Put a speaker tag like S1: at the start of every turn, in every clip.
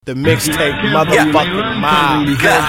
S1: The mixtape motherfucking mob.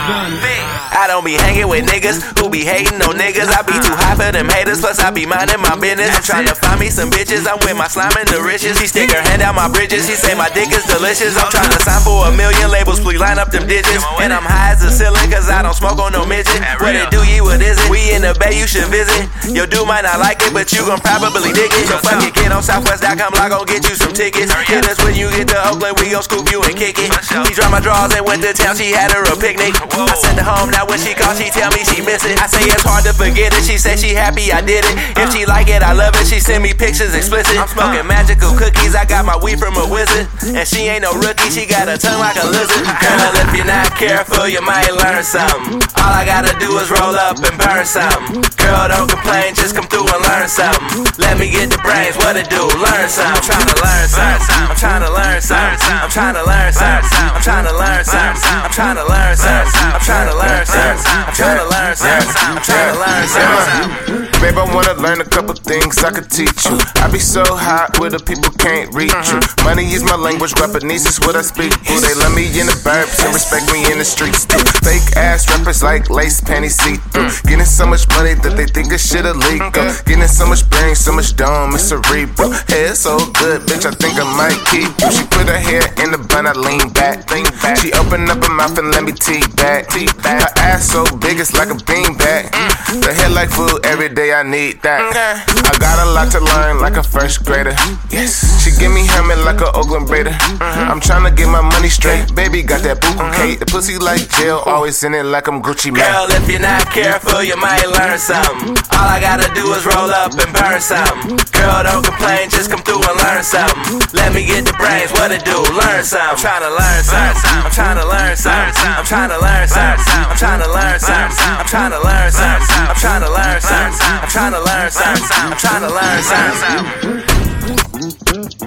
S2: I don't be hanging with niggas who be hating on niggas. I be too high for them haters, plus I be minding my business. I'm trying to find me some bitches, I'm with my slime and the riches. She stick her hand out my bridges, she say my dick is delicious. I'm trying to sign for 1 million labels, please line up them digits. And I'm high as a ceiling, cause I don't smoke on no midget. What it do, ye, what is it? We in the bay, you should visit. Your dude might not like it, but you gon' probably dig it. So fuck it, get on Southwest.com, I gon' get you some tickets. Hit us when you get to Oakland, we gon' scoop you and kick it. She dropped my drawers and went to town, she had her a picnic. I sent her home, now when she calls, she tell me she miss it. I say it's hard to forget it, she say she happy I did it. If she like it, I love it, she send me pictures explicit. I'm smoking magical cookies, I got my weed from a wizard. And she ain't no rookie, she got a tongue like a lizard. Girl, if you're not careful, you might learn something. All I gotta do is roll up and burn something. Girl, don't complain, just come through and learn something. Let me get the brains, what it do, learn something. I'm trying to learn something, I'm trying to learn something. I'm trying to learn something, I'm trying to learn something. I'm trying to learn something, I'm trying to learn something. I'm trying to learn something, I'm trying to learn something.
S3: Babe, I wanna learn a couple things I could teach you. I be so hot where the people can't reach you. Money is my language, Japanese is what I speak. Ooh, they love me in the burbs and respect me in the streets too. Fake ass rappers like lace panties see-through. Getting so much money that they think this shit illegal. Getting so much brain, so much dome, it's cerebral. Hair so good, bitch, I think I might keep you. She put her hair in the bun, I lean back. She opened up her mouth and let me tea back. Her ass so big, it's like a beanbag. The hair like food, every day I need that. I got a lot to learn like a first grader. Yes, she give me helmet like a Oakland Raider. I'm trying to get my money straight. Baby got that bouquet. The pussy like jail, always in it like I'm Gucci man.
S2: Girl, if you're not careful, you might learn something. All I gotta do is roll up and burn something. Girl, don't complain, just come through and learn something. Let me get the brains, what it do, learn something. I'm trying to learn something, I'm trying to learn something. I'm trying to learn something, I'm trying to learn something. I'm trying to learn something, I'm trying to learn something. I'm trying to learn something, I'm trying to learn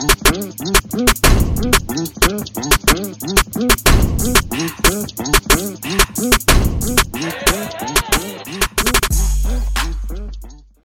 S2: something.